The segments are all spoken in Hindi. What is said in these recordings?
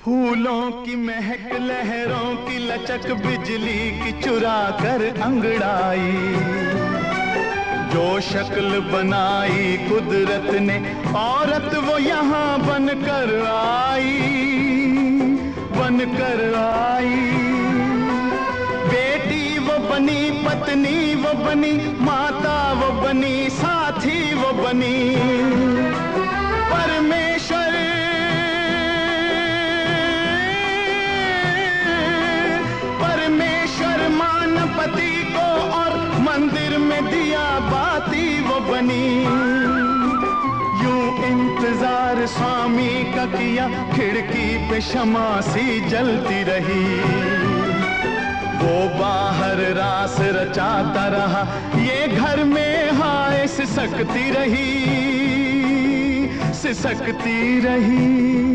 फूलों की महक, लहरों की लचक, बिजली की चुरा कर अंगड़ाई, जो शक्ल बनाई कुदरत ने औरत वो यहाँ बनकर आई, बनकर आई। बेटी वो बनी, पत्नी वो बनी, माता वो बनी, साथी वो बनी। परमेश्वर मानवपति को और मंदिर में दिया बाती वो बनी। यूं इंतजार स्वामी का किया, खिड़की पे शमा सी जलती रही। वो बाहर रास रचाता रहा, ये घर में हाय सिसकती रही, सिसकती रही।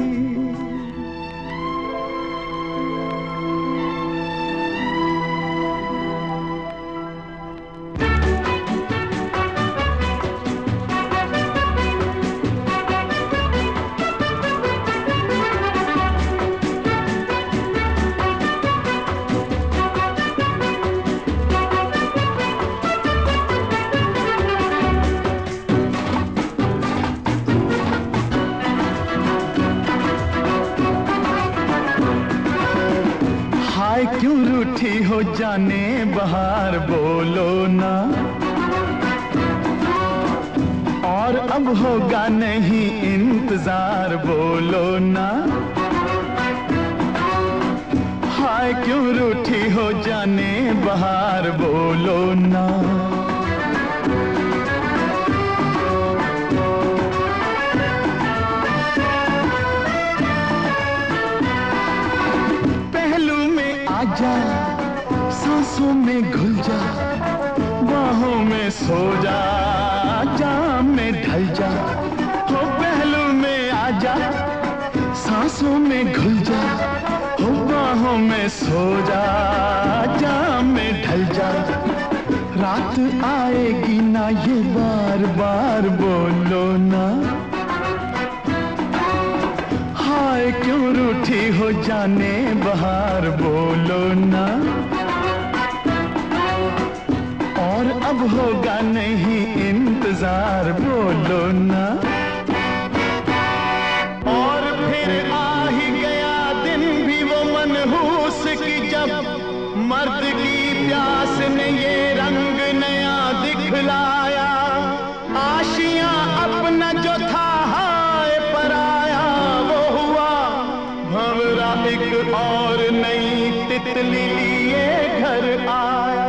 क्यों रूठी हो जाने बहार, बोलो ना, और अब होगा नहीं इंतजार, बोलो ना। हाय क्यों रूठी हो जाने बहार, बोलो ना। आजा सांसों में घुल जा, बाहों में सो जा, जाम में ढल जा। हो पहलू में आजा, सांसों में घुल जा, हो बाहों में सो जा, जाम में ढल जा। रात आएगी ना ये बार बार, बोलो ना। हाय क्यों रूठी हो जाने बहार, बोलो ना। और अब होगा नहीं इंतजार, बोलो ना। और फिर आ ही गया दिन भी वो मनहूस की, जब मर्द की प्यास ने ये रंग नया दिखलाया। आशियां अपना जो था हाय पराया, एक और नई तितली लिए घर आया।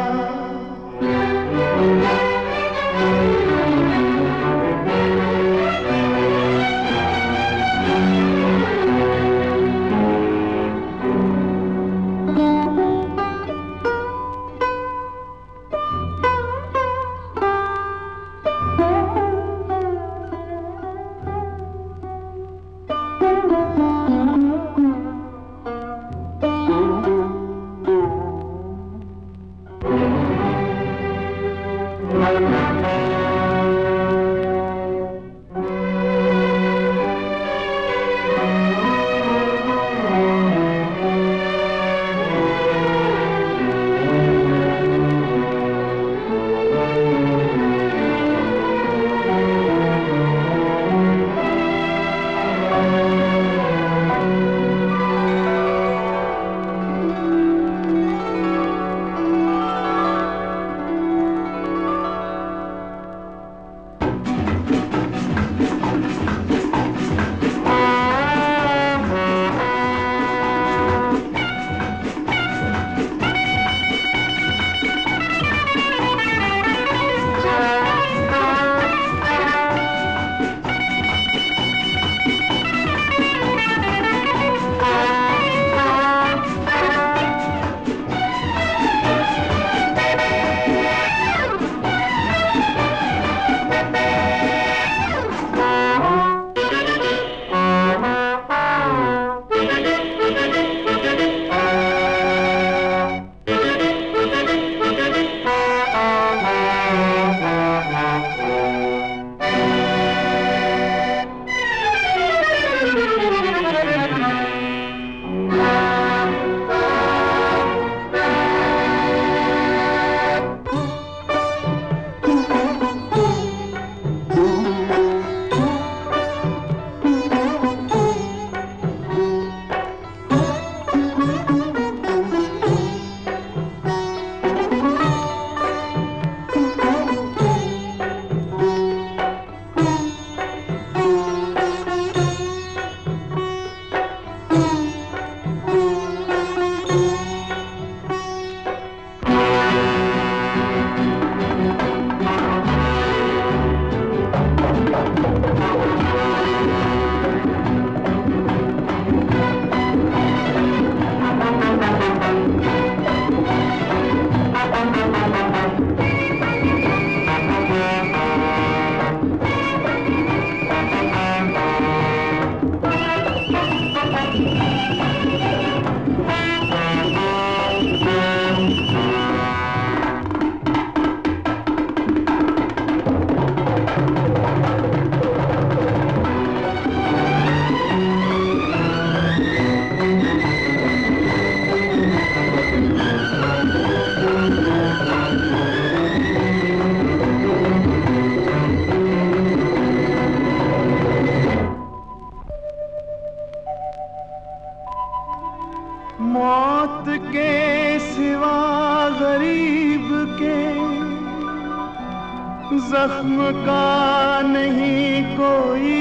जख्म का नहीं कोई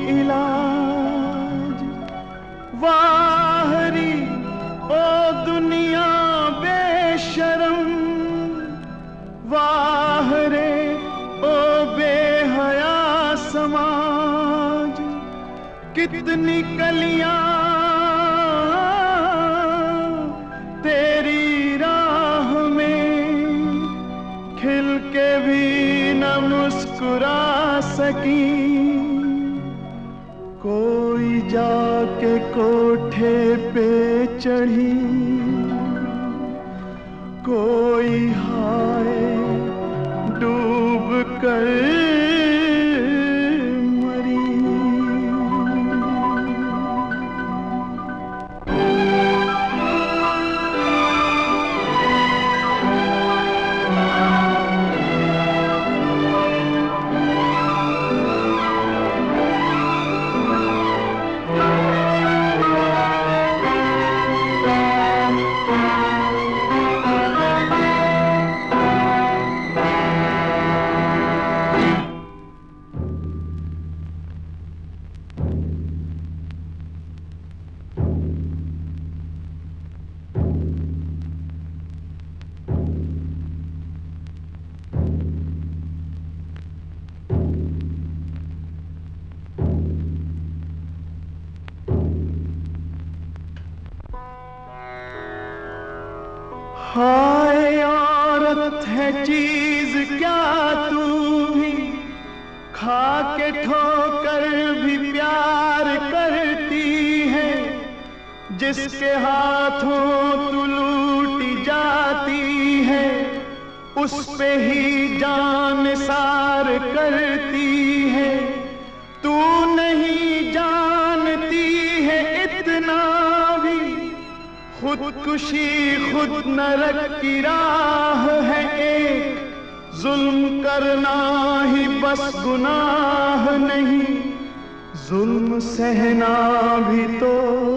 इलाज। वाह री ओ दुनिया बेशरम, वाह रे ओ बेहया समाज। कितनी कलियां तेरी राह में खिल के भी न मुस्कुरा सकी। कोई जाके कोठे पे चढ़ी, कोई हाय डूब कर मरी। हाय औरत है चीज क्या तू भी, खा के ठोकर भी प्यार करती है। जिसके हाथों तू लूटी जाती है, उस पे ही जान सार करती है। तू नहीं जानती है इतना भी, खुदकुशी खुद नरक की राह है एक। जुल्म करना ही बस गुनाह नहीं, जुल्म सहना भी तो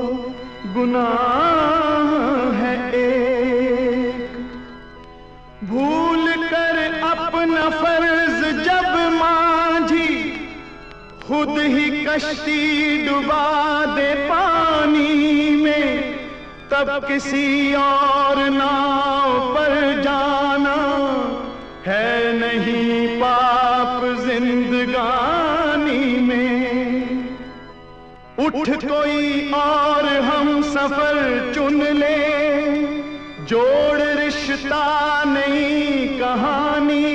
गुनाह है एक। भूल कर अपना फर्ज जब मांझी खुद ही कश्ती डुबा दे पानी में, तब किसी और नाव पर जाना है नहीं पाप जिंदगानी में। उठ कोई और हम सफर चुन ले, जोड़ रिश्ता नहीं कहानी।